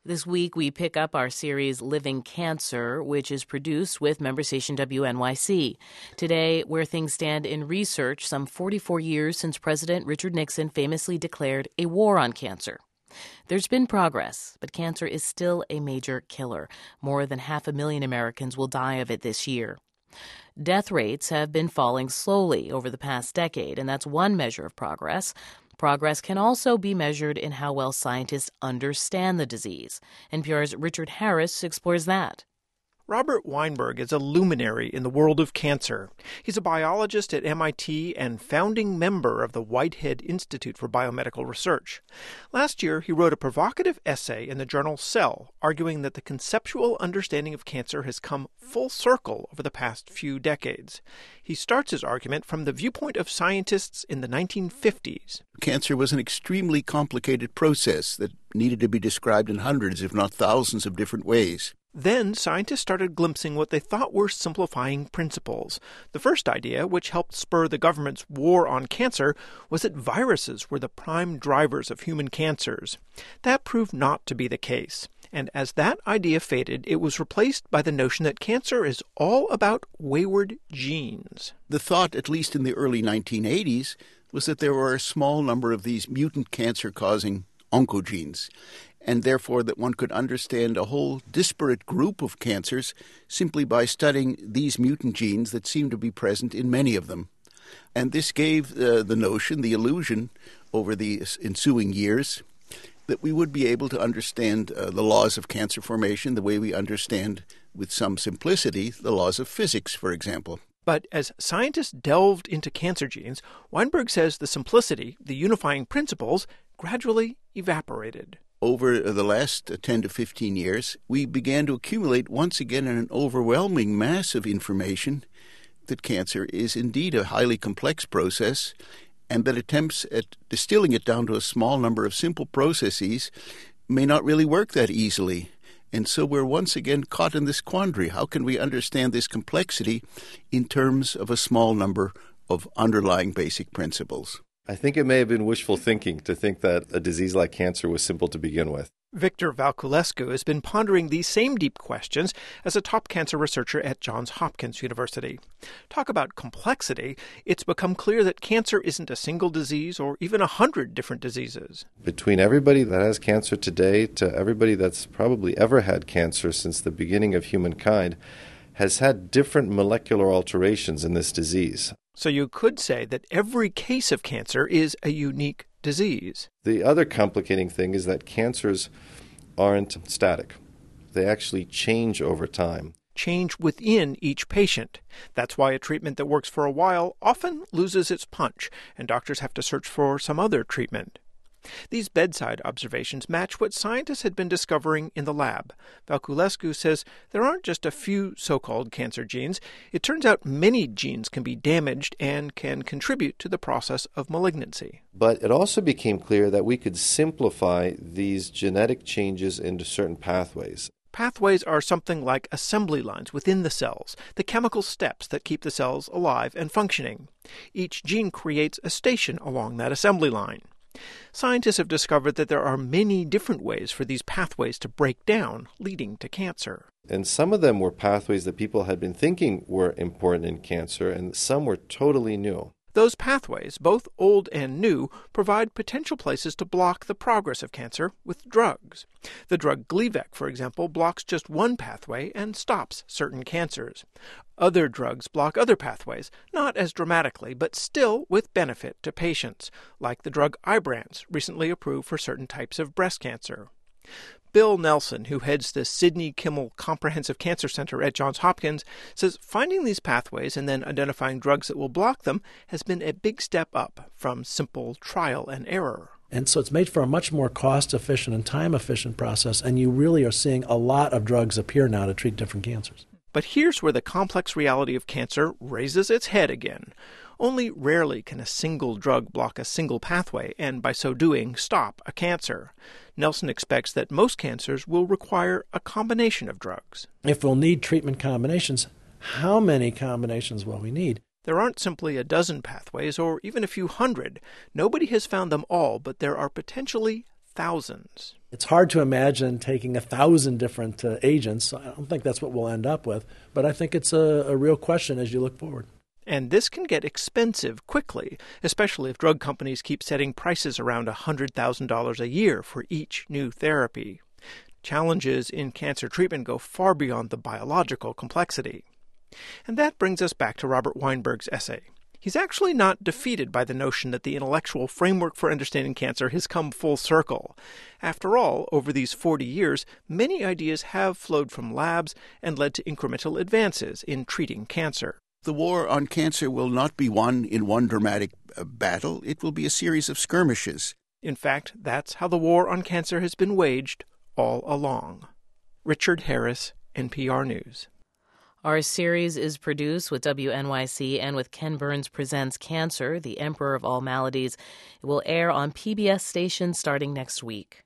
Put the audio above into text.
This week, we pick up our series Living Cancer, which is produced with member station WNYC. Today, where things stand in research, some 44 years since President Richard Nixon famously declared a war on cancer. There's been progress, but cancer is still a major killer. More than 500,000 Americans will die of it this year. Death rates have been falling slowly over the past decade, and that's one measure of progress. Progress can also be measured in how well scientists understand the disease. NPR's Richard Harris explores that. Robert Weinberg is a luminary in the world of cancer. He's a biologist at MIT and founding member of the Whitehead Institute for Biomedical Research. Last year, he wrote a provocative essay in the journal Cell, arguing that the conceptual understanding of cancer has come full circle over the past few decades. He starts his argument from the viewpoint of scientists in the 1950s. Cancer was an extremely complicated process that needed to be described in hundreds, if not thousands, of different ways. Then scientists started glimpsing what they thought were simplifying principles. The first idea, which helped spur the government's war on cancer, was that viruses were the prime drivers of human cancers. That proved not to be the case. And as that idea faded, it was replaced by the notion that cancer is all about wayward genes. The thought, at least in the early 1980s, was that there were a small number of these mutant cancer-causing oncogenes, and therefore that one could understand a whole disparate group of cancers simply by studying these mutant genes that seem to be present in many of them. And this gave the notion, the illusion, over the ensuing years, that we would be able to understand the laws of cancer formation the way we understand, with some simplicity, the laws of physics, for example. But as scientists delved into cancer genes, Weinberg says the simplicity, the unifying principles, gradually evaporated. Over the last 10 to 15 years, we began to accumulate once again an overwhelming mass of information that cancer is indeed a highly complex process, and that attempts at distilling it down to a small number of simple processes may not really work that easily. And so we're once again caught in this quandary. How can we understand this complexity in terms of a small number of underlying basic principles? I think it may have been wishful thinking to think that a disease like cancer was simple to begin with. Victor Valculescu has been pondering these same deep questions as a top cancer researcher at Johns Hopkins University. Talk about complexity. It's become clear that cancer isn't a single disease or even 100 different diseases. Between everybody that has cancer today to everybody that's probably ever had cancer since the beginning of humankind has had different molecular alterations in this disease. So you could say that every case of cancer is a unique disease. The other complicating thing is that cancers aren't static. They actually change over time. Change within each patient. That's why a treatment that works for a while often loses its punch, and doctors have to search for some other treatment. These bedside observations match what scientists had been discovering in the lab. Valculescu says there aren't just a few so-called cancer genes. It turns out many genes can be damaged and can contribute to the process of malignancy. But it also became clear that we could simplify these genetic changes into certain pathways. Pathways are something like assembly lines within the cells, the chemical steps that keep the cells alive and functioning. Each gene creates a station along that assembly line. Scientists have discovered that there are many different ways for these pathways to break down, leading to cancer. And some of them were pathways that people had been thinking were important in cancer, and some were totally new. Those pathways, both old and new, provide potential places to block the progress of cancer with drugs. The drug Gleevec, for example, blocks just one pathway and stops certain cancers. Other drugs block other pathways, not as dramatically, but still with benefit to patients, like the drug Ibrance, recently approved for certain types of breast cancer. Bill Nelson, who heads the Sidney Kimmel Comprehensive Cancer Center at Johns Hopkins, says finding these pathways and then identifying drugs that will block them has been a big step up from simple trial and error. And so it's made for a much more cost-efficient and time-efficient process, and you really are seeing a lot of drugs appear now to treat different cancers. But here's where the complex reality of cancer raises its head again. Only rarely can a single drug block a single pathway and, by so doing, stop a cancer. Nelson expects that most cancers will require a combination of drugs. If we'll need treatment combinations, how many combinations will we need? There aren't simply a dozen pathways or even a few hundred. Nobody has found them all, but there are potentially thousands. It's hard to imagine taking 1,000 different agents. I don't think that's what we'll end up with, but I think it's a real question as you look forward. And this can get expensive quickly, especially if drug companies keep setting prices around $100,000 a year for each new therapy. Challenges in cancer treatment go far beyond the biological complexity. And that brings us back to Robert Weinberg's essay. He's actually not defeated by the notion that the intellectual framework for understanding cancer has come full circle. After all, over these 40 years, many ideas have flowed from labs and led to incremental advances in treating cancer. The war on cancer will not be won in one dramatic battle. It will be a series of skirmishes. In fact, that's how the war on cancer has been waged all along. Richard Harris, NPR News. Our series is produced with WNYC and with Ken Burns Presents Cancer, the Emperor of All Maladies. It will air on PBS stations starting next week.